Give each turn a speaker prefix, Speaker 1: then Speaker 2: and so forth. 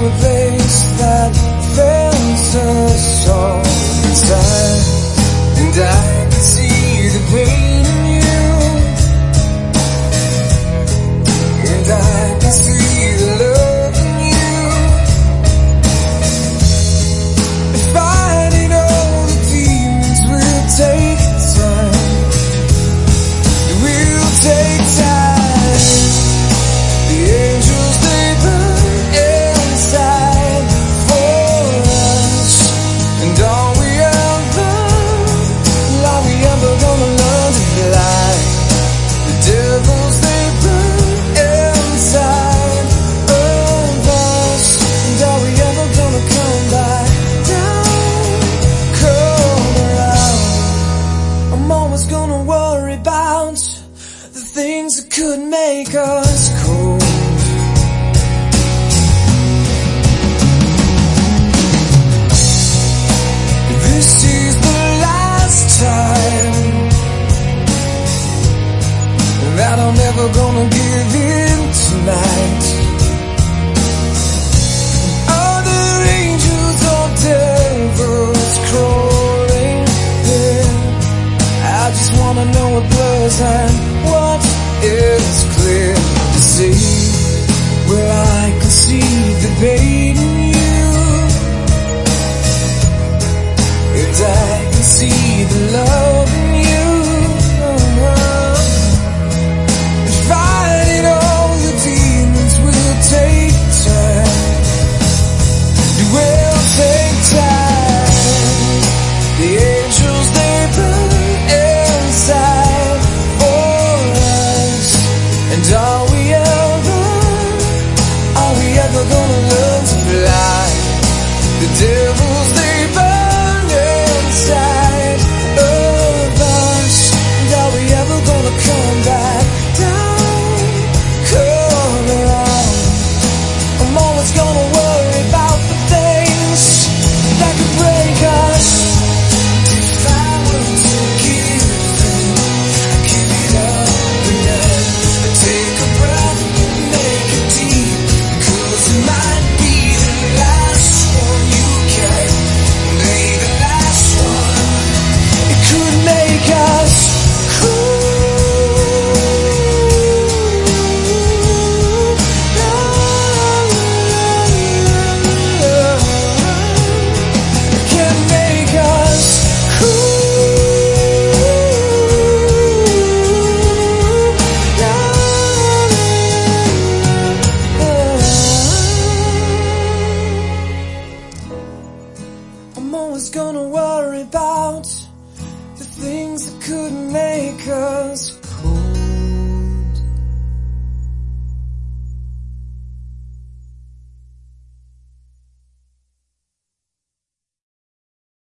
Speaker 1: a place that fills us all inside, and I can see the pain in you, and I can see the love in you. Fighting all the demons will take time. It will take time. The angels, they burn inside for us. And are we ever gonna learn to fly? The devils, they burn inside of us. And are we ever gonna come back down, come around? I'm always gonna worry about the things that could make us cold. This is the last time that I'm never gonna give in tonight. Other angels or devils crawling here, I just wanna know what blurs and what is clear to see. Well, I can see the pain in you, and I can see the love in you. Fighting all the demons will take time. It will take time. The angels, they burn inside for us. And are we ever gonna learn to fly? The devils, they burn inside of us. And are we ever gonna come back down, come around? I'm always gonna worry about the things that could break us. If I were to give in, I'd give it up again. I'd take a breath and make it deep, 'cause it might be the last one you get, maybe the last one. It could make us cool. It can make us I'm always gonna worry about the things that could make us